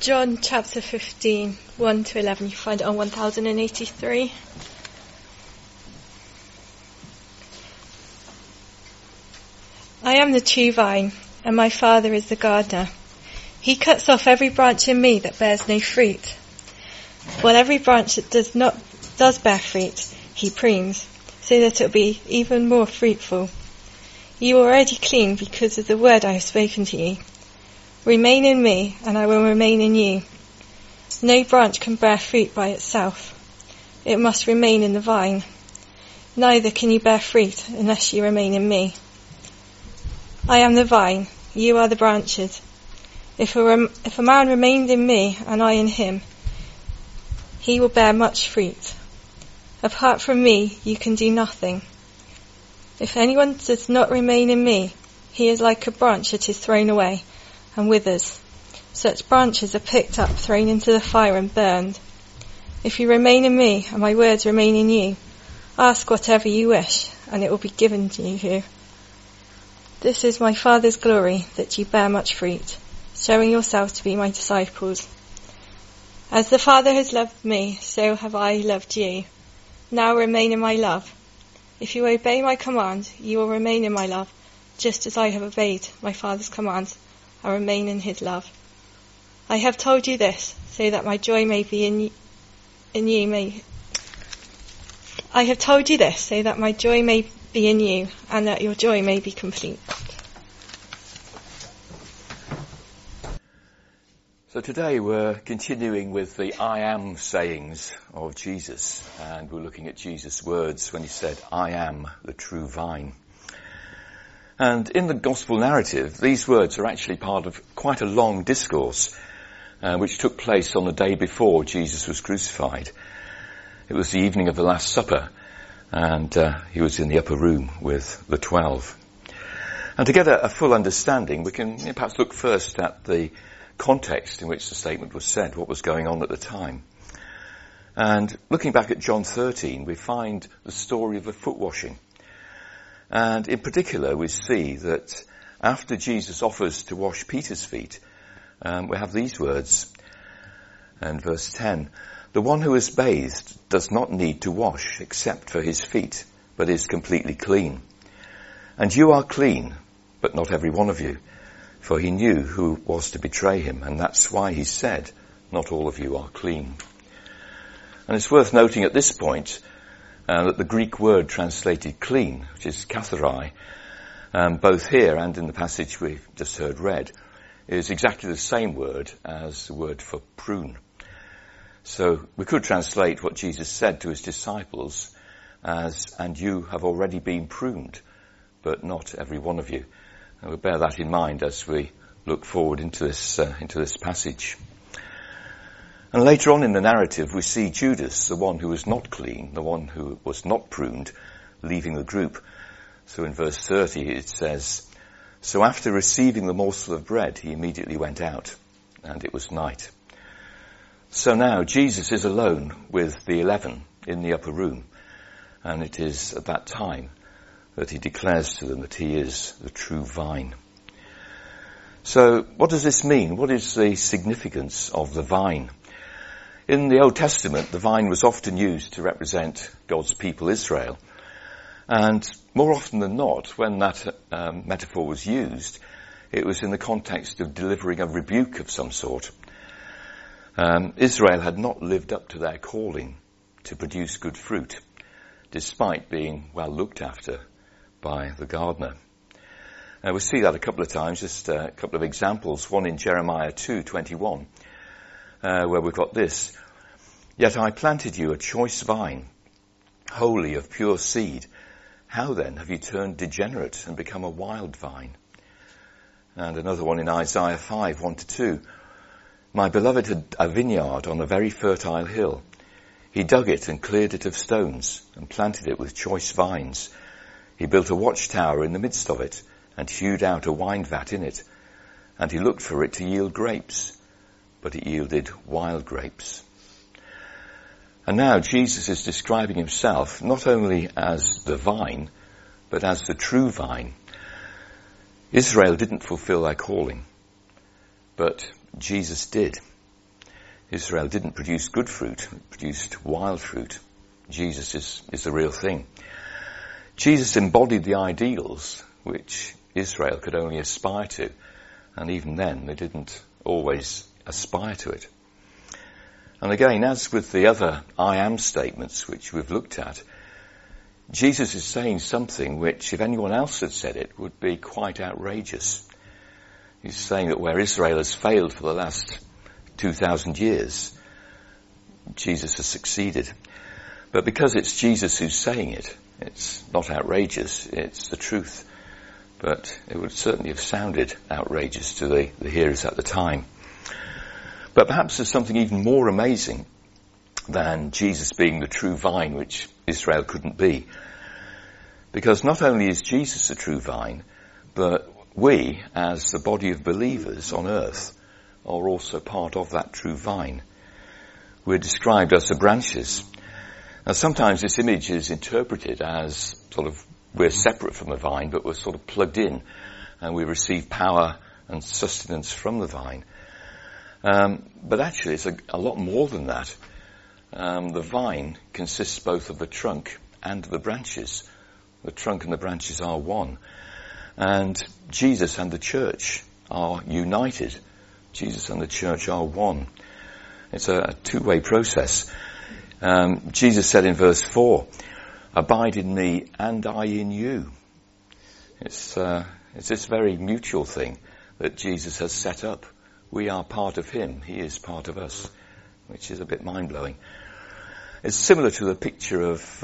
John chapter 15, 1 to 11. You find it on 1083. I am the true vine, and my Father is the gardener. He cuts off every branch in me that bears no fruit, while every branch that does bear fruit, he prunes, so that it will be even more fruitful. You are already clean because of the word I have spoken to you. Remain in me, and I will remain in you. No branch can bear fruit by itself. It must remain in the vine. Neither can you bear fruit unless you remain in me. I am the vine, you are the branches. If a man remains in me, and I in him, he will bear much fruit. Apart from me, you can do nothing. If anyone does not remain in me, he is like a branch that is thrown away and withers. Such branches are picked up, thrown into the fire and burned. If you remain in me, and my words remain in you, ask whatever you wish, and it will be given to you. This is my Father's glory, that you bear much fruit, showing yourselves to be my disciples. As the Father has loved me, so have I loved you. Now remain in my love. If you obey my commands, you will remain in my love, just as I have obeyed my Father's commands and remain in his love. I have told you this, so that my joy may be in you. I have told you this, so that my joy may be in you, and that your joy may be complete. So today we're continuing with the I am sayings of Jesus, and we're looking at Jesus' words when he said, I am the true vine. And in the gospel narrative, these words are actually part of quite a long discourse, which took place on the day before Jesus was crucified. It was the evening of the Last Supper, and he was in the upper room with the 12. And to get a full understanding, we can perhaps look first at the context in which the statement was said, what was going on at the time. And looking back at John 13, we find the story of the foot washing. And in particular, we see that after Jesus offers to wash Peter's feet, we have these words in verse 10. The one who is bathed does not need to wash except for his feet, but is completely clean. And you are clean, but not every one of you. For he knew who was to betray him, and that's why he said, not all of you are clean. And it's worth noting at this point that the Greek word translated clean, which is katharai, both here and in the passage we've just heard read, is exactly the same word as the word for prune. So we could translate what Jesus said to his disciples as, and you have already been pruned, but not every one of you. And we'll bear that in mind as we look forward into this passage. And later on in the narrative, we see Judas, the one who was not clean, the one who was not pruned, leaving the group. So in verse 30 it says, so after receiving the morsel of bread, he immediately went out, and it was night. So now Jesus is alone with the 11 in the upper room, and it is at that time that he declares to them that he is the true vine. So what does this mean? What is the significance of the vine? In the Old Testament, the vine was often used to represent God's people Israel. And more often than not, when that metaphor was used, it was in the context of delivering a rebuke of some sort. Israel had not lived up to their calling to produce good fruit, despite being well looked after by the gardener. We see that a couple of times, just a couple of examples. One in Jeremiah 2:21, where we've got this. Yet I planted you a choice vine, wholly of pure seed. How then have you turned degenerate and become a wild vine? And another one in Isaiah 5:1-2. My beloved had a vineyard on a very fertile hill. He dug it and cleared it of stones and planted it with choice vines. He built a watchtower in the midst of it and hewed out a wine vat in it. And he looked for it to yield grapes, but it yielded wild grapes. And now Jesus is describing himself not only as the vine, but as the true vine. Israel didn't fulfill their calling, but Jesus did. Israel didn't produce good fruit, it produced wild fruit. Jesus is the real thing. Jesus embodied the ideals which Israel could only aspire to, and even then they didn't always aspire to it. And again, as with the other I am statements which we've looked at, Jesus is saying something which, if anyone else had said it, would be quite outrageous. He's saying that where Israel has failed for the last 2,000 years, Jesus has succeeded. But because it's Jesus who's saying it, it's not outrageous, it's the truth. But it would certainly have sounded outrageous to the hearers at the time. But perhaps there's something even more amazing than Jesus being the true vine, which Israel couldn't be. Because not only is Jesus the true vine, but we, as the body of believers on earth, are also part of that true vine. We're described as the branches. Now sometimes this image is interpreted as sort of we're separate from the vine, but we're sort of plugged in and we receive power and sustenance from the vine. But actually it's a lot more than that. The vine consists both of the trunk and the branches. The trunk and the branches are one. And Jesus and the church are united. Jesus and the church are one. It's a two-way process. Jesus said in verse 4, "Abide in me and I in you." It's this very mutual thing that Jesus has set up. We are part of him. He is part of us, which is a bit mind-blowing. It's similar to the picture of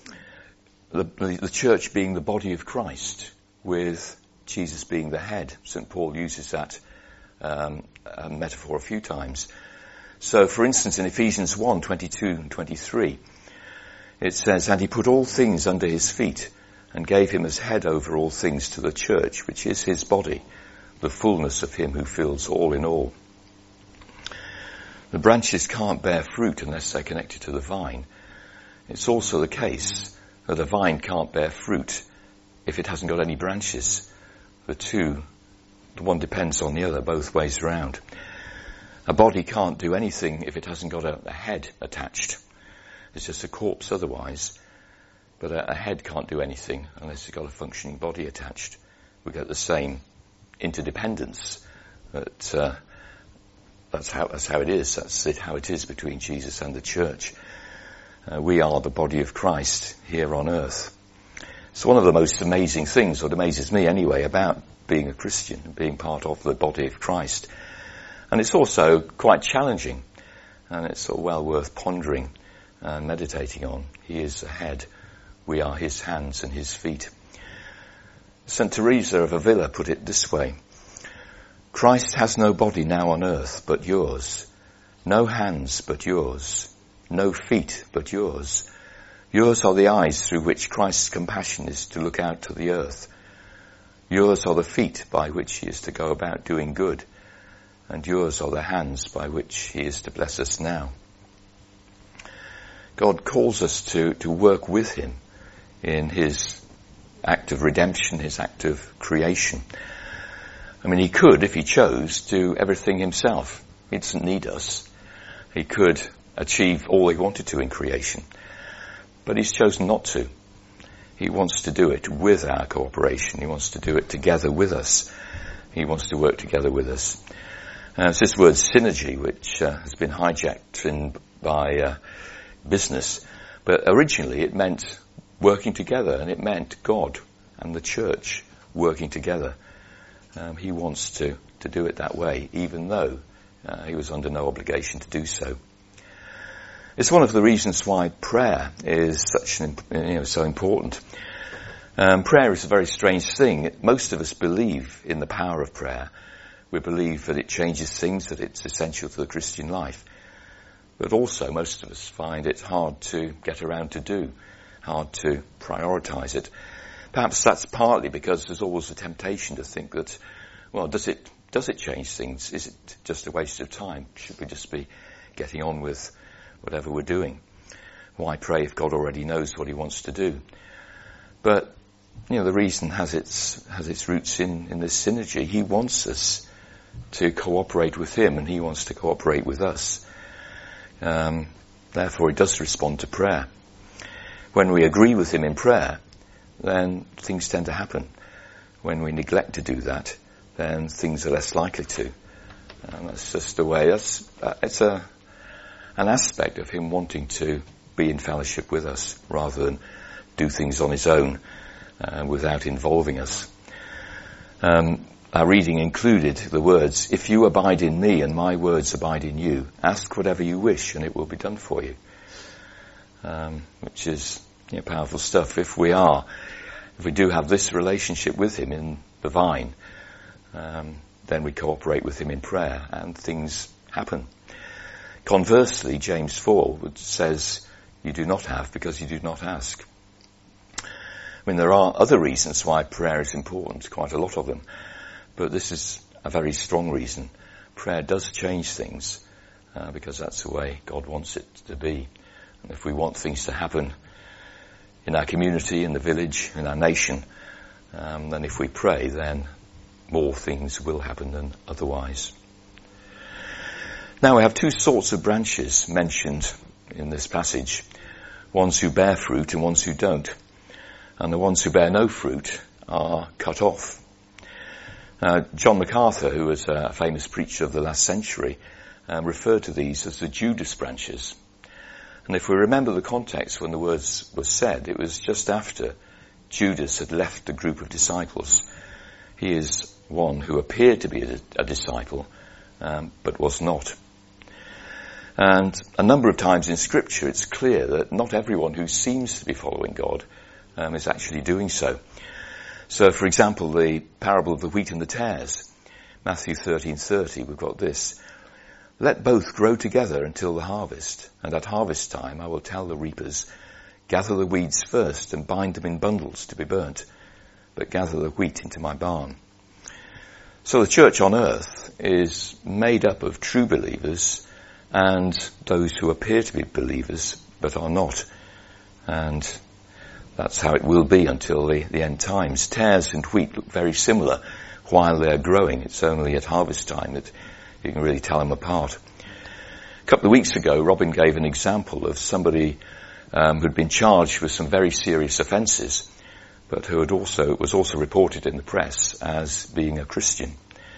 the church being the body of Christ, with Jesus being the head. St. Paul uses that metaphor a few times. So, for instance, in Ephesians 1, 22 and 23, it says, "And he put all things under his feet, and gave him as head over all things to the church, which is his body, the fullness of him who fills all in all." The branches can't bear fruit unless they're connected to the vine. It's also the case that a vine can't bear fruit if it hasn't got any branches. The one depends on the other, both ways around. A body can't do anything if it hasn't got a head attached. It's just a corpse otherwise. But a head can't do anything unless it's got a functioning body attached. We get the same interdependence. That's how it is. That's how it is between Jesus and the church. We are the body of Christ here on earth. It's one of the most amazing things, what amazes me anyway, about being a Christian, being part of the body of Christ. And it's also quite challenging, and it's well worth pondering and meditating on. He is the head. We are his hands and his feet. St. Teresa of Avila put it this way: "Christ has no body now on earth but yours, no hands but yours, no feet but yours. Yours are the eyes through which Christ's compassion is to look out to the earth. Yours are the feet by which he is to go about doing good, and yours are the hands by which he is to bless us now." God calls us to work with him in his act of redemption, his act of creation. I mean, he could, if he chose, do everything himself. He doesn't need us. He could achieve all he wanted to in creation. But he's chosen not to. He wants to do it with our cooperation. He wants to do it together with us. He wants to work together with us. It's this word synergy, which has been hijacked by business. But originally it meant working together, and it meant God and the church working together. He wants to do it that way, even though he was under no obligation to do so. It's one of the reasons why prayer is so important. Prayer is a very strange thing. Most of us believe in the power of prayer. We believe that it changes things, that it's essential to the Christian life. But also, most of us find it hard to get around to do, hard to prioritise it. Perhaps that's partly because there's always a temptation to think that, well, does it change things? Is it just a waste of time? Should we just be getting on with whatever we're doing? Why pray if God already knows what he wants to do? But, the reason has its roots in this synergy. He wants us to cooperate with him, and he wants to cooperate with us. Therefore, he does respond to prayer. When we agree with him in prayer, then things tend to happen. When we neglect to do that, then things are less likely to. And that's just the way. It's an aspect of him wanting to be in fellowship with us rather than do things on his own without involving us. Our reading included the words, "If you abide in me and my words abide in you, ask whatever you wish and it will be done for you." Which is powerful stuff. If we do have this relationship with him in the vine, then we cooperate with him in prayer and things happen. Conversely, James 4 says, "You do not have because you do not ask." I mean, there are other reasons why prayer is important, quite a lot of them. But this is a very strong reason. Prayer does change things, because that's the way God wants it to be. And if we want things to happen in our community, in the village, in our nation, then if we pray, then more things will happen than otherwise. Now we have two sorts of branches mentioned in this passage. Ones who bear fruit and ones who don't. And the ones who bear no fruit are cut off. John MacArthur, who was a famous preacher of the last century, referred to these as the Judas branches. And if we remember the context when the words were said, it was just after Judas had left the group of disciples. He is one who appeared to be a disciple, but was not. And a number of times in Scripture it's clear that not everyone who seems to be following God is actually doing so. So, for example, the parable of the wheat and the tares, Matthew 13:30, we've got this. "Let both grow together until the harvest, and at harvest time I will tell the reapers, gather the weeds first and bind them in bundles to be burnt, but gather the wheat into my barn." So the church on earth is made up of true believers and those who appear to be believers but are not. And that's how it will be until the end times. Tares and wheat look very similar while they're growing. It's only at harvest time that you can really tell them apart. A couple of weeks ago, Robin gave an example of somebody who'd been charged with some very serious offences, but who was also reported in the press as being a Christian,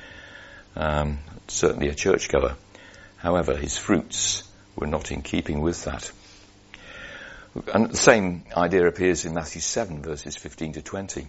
certainly a churchgoer. However, his fruits were not in keeping with that. And the same idea appears in Matthew 7, verses 15 to 20.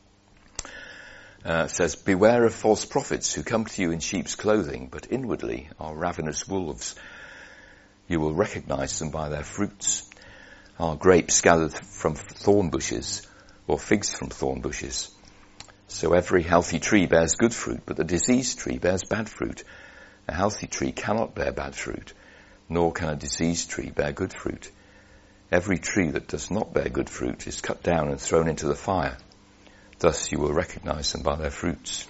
It says, "Beware of false prophets who come to you in sheep's clothing, but inwardly are ravenous wolves. You will recognize them by their fruits. Are grapes gathered from thorn bushes, or figs from thorn bushes? So every healthy tree bears good fruit, but the diseased tree bears bad fruit. A healthy tree cannot bear bad fruit, nor can a diseased tree bear good fruit. Every tree that does not bear good fruit is cut down and thrown into the fire. Thus you will recognize them by their fruits."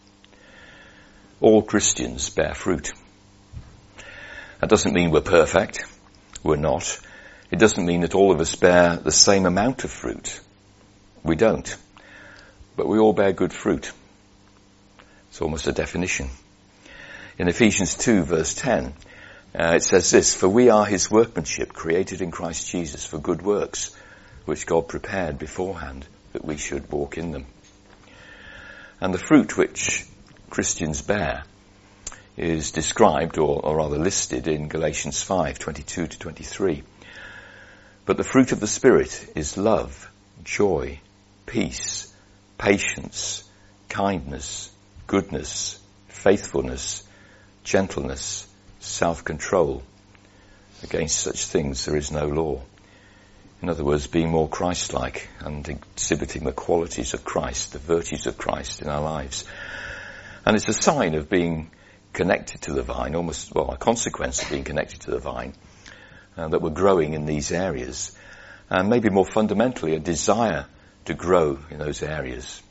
All Christians bear fruit. That doesn't mean we're perfect. We're not. It doesn't mean that all of us bear the same amount of fruit. We don't. But we all bear good fruit. It's almost a definition. In Ephesians 2, verse 10, it says this, "For we are his workmanship, created in Christ Jesus for good works, which God prepared beforehand that we should walk in them." And the fruit which Christians bear is described, or rather listed, in Galatians 5, 22 to 23. "But the fruit of the Spirit is love, joy, peace, patience, kindness, goodness, faithfulness, gentleness, self-control. Against such things there is no law." In other words, being more Christ-like and exhibiting the qualities of Christ, the virtues of Christ in our lives. And it's a sign of being connected to the vine, a consequence of being connected to the vine, that we're growing in these areas. And maybe more fundamentally, a desire to grow in those areas.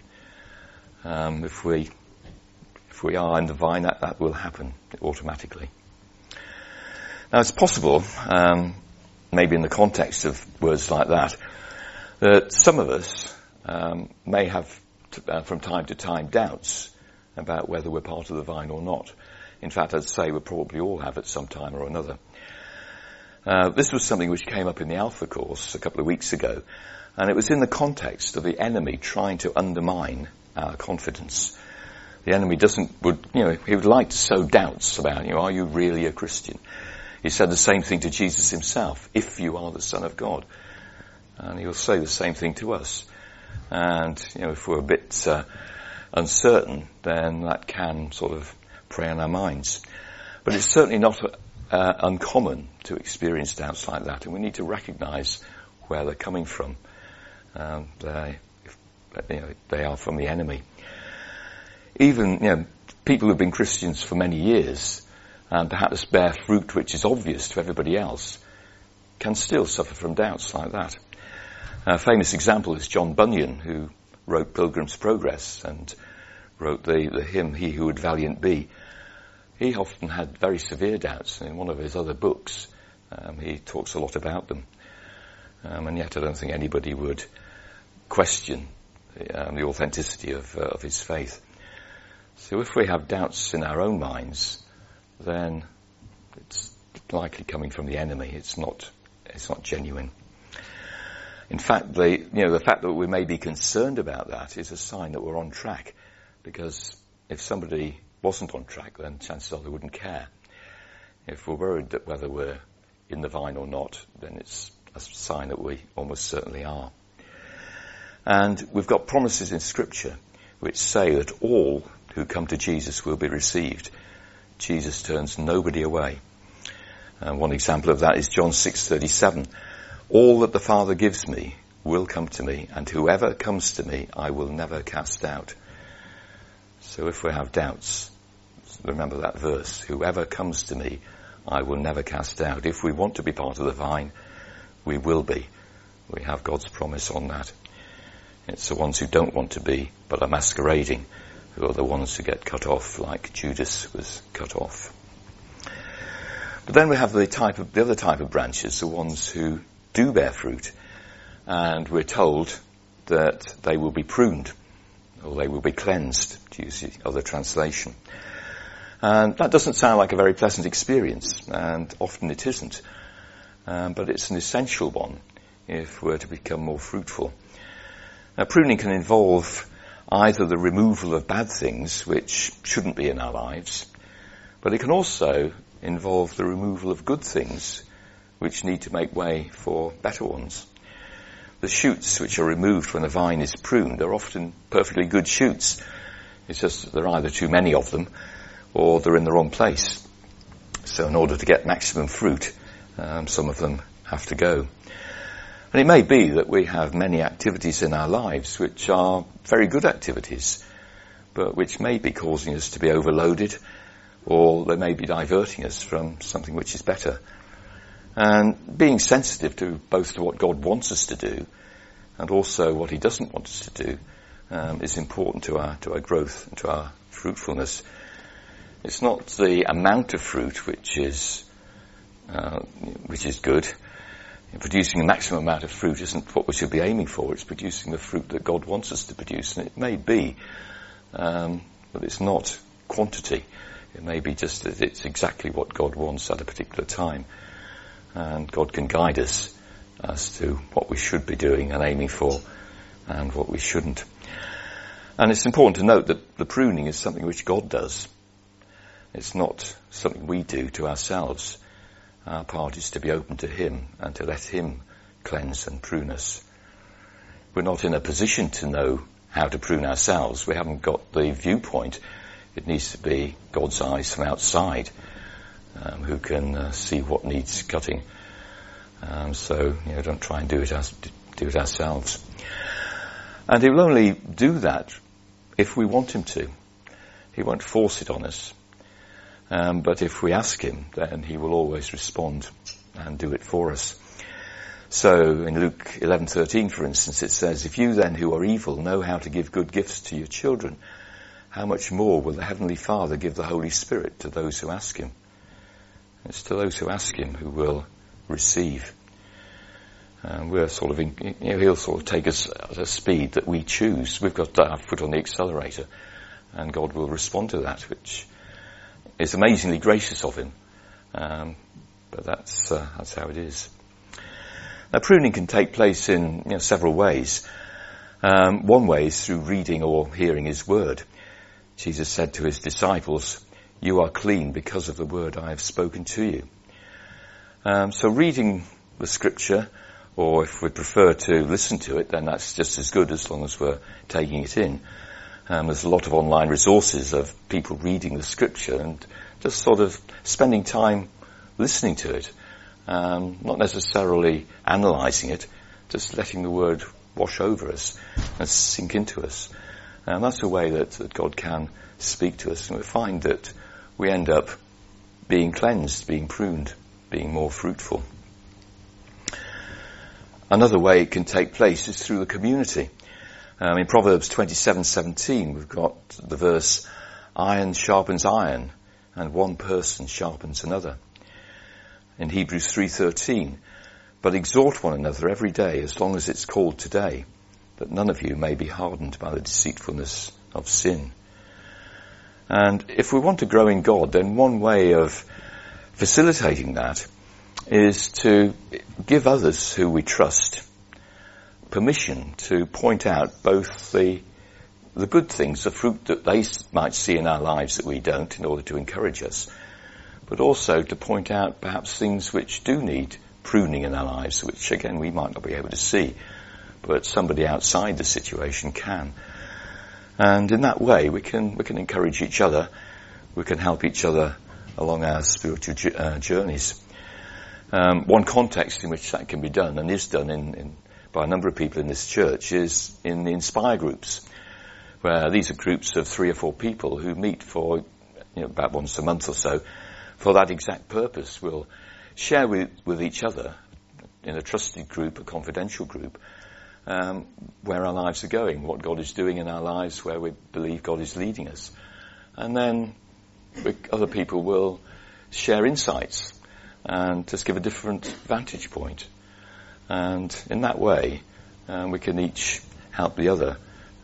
If we are in the vine, that will happen automatically. Now it's possible, maybe in the context of words like that some of us may have, from time to time, doubts about whether we're part of the vine or not. In fact, I'd say we probably all have at some time or another. This was something which came up in the Alpha course a couple of weeks ago, and it was in the context of the enemy trying to undermine our confidence. The enemy he would like to sow doubts about, are you really a Christian? He said the same thing to Jesus himself, if you are the Son of God. And he will say the same thing to us. And, if we're a bit uncertain, then that can sort of prey on our minds. But it's certainly not uncommon to experience doubts like that, and we need to recognise where they're coming from. They are from the enemy. Even, people who've been Christians for many years and perhaps bear fruit which is obvious to everybody else can still suffer from doubts like that. A famous example is John Bunyan, who wrote Pilgrim's Progress and wrote the hymn, He Who Would Valiant Be. He often had very severe doubts. In one of his other books, he talks a lot about them. And yet I don't think anybody would question the authenticity of his faith. So if we have doubts in our own minds, then it's likely coming from the enemy. It's not genuine. In fact, the fact that we may be concerned about that is a sign that we're on track, because if somebody wasn't on track, then chances are they wouldn't care. If we're worried that whether we're in the vine or not, then it's a sign that we almost certainly are. And we've got promises in Scripture which say that all who come to Jesus will be received. Jesus turns nobody away. One example of that is John 6:37. All that the Father gives me will come to me, and whoever comes to me I will never cast out. So if we have doubts, remember that verse. Whoever comes to me I will never cast out. If we want to be part of the vine, we will be. We have God's promise on that. It's the ones who don't want to be, but are masquerading, who are the ones who get cut off, like Judas was cut off. But then we have the other type of branches, the ones who do bear fruit, and we're told that they will be pruned, or they will be cleansed, to use the other translation. And that doesn't sound like a very pleasant experience, and often it isn't. But it's an essential one if we're to become more fruitful. Now, pruning can involve either the removal of bad things which shouldn't be in our lives, but it can also involve the removal of good things which need to make way for better ones. The shoots which are removed when a vine is pruned are often perfectly good shoots. It's just that there are either too many of them or they're in the wrong place. So in order to get maximum fruit, some of them have to go. And it may be that we have many activities in our lives which are very good activities, but which may be causing us to be overloaded, or they may be diverting us from something which is better. And being sensitive to both to what God wants us to do and also what he doesn't want us to do is important to our growth and to our fruitfulness. It's not the amount of fruit which is good. Producing the maximum amount of fruit isn't what we should be aiming for. It's producing the fruit that God wants us to produce. And it may be, but it's not quantity. It may be just that it's exactly what God wants at a particular time. And God can guide us as to what we should be doing and aiming for and what we shouldn't. And it's important to note that the pruning is something which God does. It's not something we do to ourselves. Our part is to be open to him and to let him cleanse and prune us. We're not in a position to know how to prune ourselves. We haven't got the viewpoint. It needs to be God's eyes from outside who can see what needs cutting. So don't try and do it ourselves. And he will only do that if we want him to. He won't force it on us. But if we ask him, then he will always respond and do it for us. So in Luke 11:13, for instance, it says, "If you then who are evil know how to give good gifts to your children, how much more will the Heavenly Father give the Holy Spirit to those who ask him?" It's to those who ask him who will receive. We're sort of he'll sort of take us at a speed that we choose. We've got our foot on the accelerator, and God will respond to that, which is amazingly gracious of him. But that's how it is. Now, pruning can take place in several ways. One way is through reading or hearing his word. Jesus said to his disciples, "You are clean because of the word I have spoken to you." So reading the scripture, or if we prefer to listen to it, then that's just as good as long as we're taking it in. There's a lot of online resources of people reading the scripture and just sort of spending time listening to it, not necessarily analysing it, just letting the word wash over us and sink into us. And that's a way that God can speak to us, and we find that we end up being cleansed, being pruned, being more fruitful. Another way it can take place is through the community. In Proverbs 27:17, we've got the verse, "Iron sharpens iron, and one person sharpens another." In Hebrews 3:13, "But exhort one another every day, as long as it's called today, that none of you may be hardened by the deceitfulness of sin." And if we want to grow in God, then one way of facilitating that is to give others who we trust permission to point out both the good things, the fruit that they might see in our lives that we don't, in order to encourage us, but also to point out perhaps things which do need pruning in our lives, which again we might not be able to see, but somebody outside the situation can. And in that way we can encourage each other, we can help each other along our spiritual journeys. One context in which that can be done, and is done by a number of people in this church, is in the Inspire groups, where these are groups of 3 or 4 people who meet for about once a month or so for that exact purpose. We'll share with each other in a trusted group, a confidential group, where our lives are going, what God is doing in our lives, where we believe God is leading us. And then other people will share insights and just give a different vantage point. And in that way, we can each help the other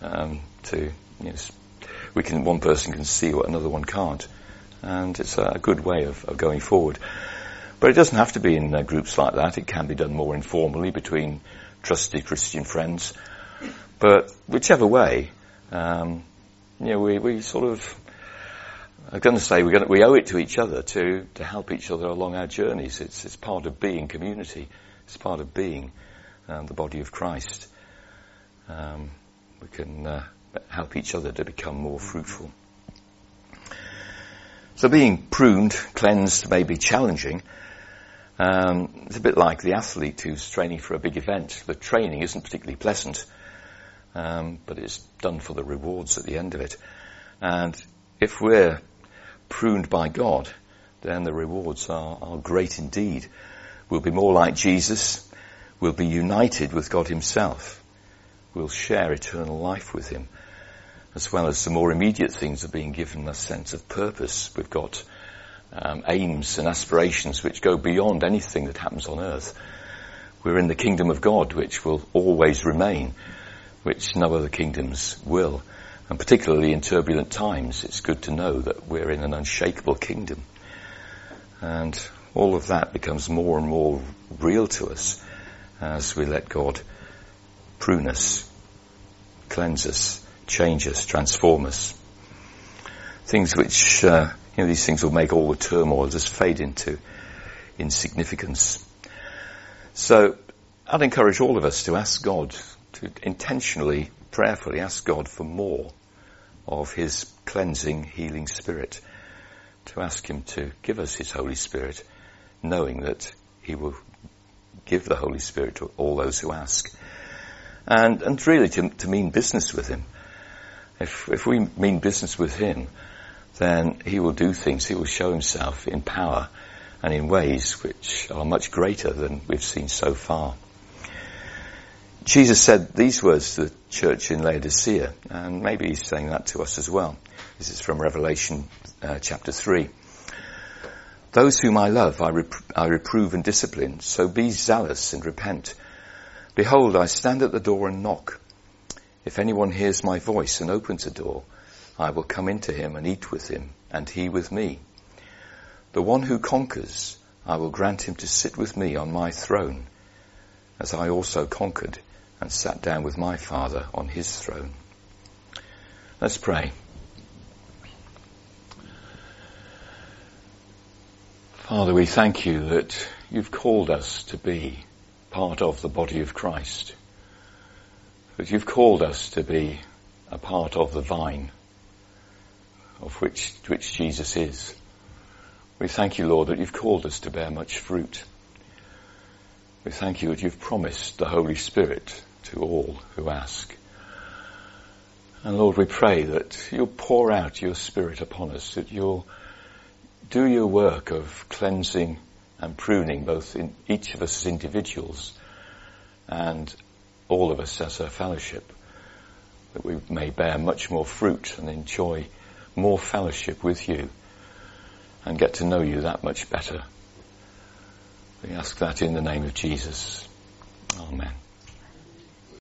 one person can see what another one can't. And it's a good way of going forward. But it doesn't have to be in groups like that. It can be done more informally between trusted Christian friends. But whichever way, we sort of, I'm going to say we owe it to each other to help each other along our journeys. It's part of being community. It's part of being the body of Christ. We can help each other to become more fruitful. So being pruned, cleansed may be challenging. It's a bit like the athlete who's training for a big event. The training isn't particularly pleasant, but it's done for the rewards at the end of it. And if we're pruned by God, then the rewards are great indeed. We'll be more like Jesus. We'll be united with God himself. We'll share eternal life with him, as well as the more immediate things of being given a sense of purpose. We've got aims and aspirations which go beyond anything that happens on earth. We're in the kingdom of God, which will always remain, which no other kingdoms will. And particularly in turbulent times, it's good to know that we're in an unshakable kingdom. And all of that becomes more and more real to us as we let God prune us, cleanse us, change us, transform us. Things which, these things will make all the turmoil just fade into insignificance. So I'd encourage all of us to ask God, to intentionally, prayerfully ask God for more of his cleansing, healing spirit, to ask him to give us his Holy Spirit, knowing that he will give the Holy Spirit to all those who ask. And really to mean business with him. If we mean business with him, then he will do things, he will show himself in power and in ways which are much greater than we've seen so far. Jesus said these words to the church in Laodicea, and maybe he's saying that to us as well. This is from Revelation chapter 3. "Those whom I love I reprove and discipline, so be zealous and repent. Behold, I stand at the door and knock. If anyone hears my voice and opens the door, I will come into him and eat with him, and he with me. The one who conquers, I will grant him to sit with me on my throne, as I also conquered and sat down with my Father on his throne. Let's pray. Father, we thank you that you've called us to be part of the body of Christ, that you've called us to be a part of the vine of which Jesus is. We thank you, Lord, that you've called us to bear much fruit. We thank you that you've promised the Holy Spirit to all who ask. And Lord, we pray that you'll pour out your Spirit upon us, that you'll do your work of cleansing and pruning, both in each of us as individuals and all of us as a fellowship, that we may bear much more fruit and enjoy more fellowship with you and get to know you that much better. We ask that in the name of Jesus. Amen.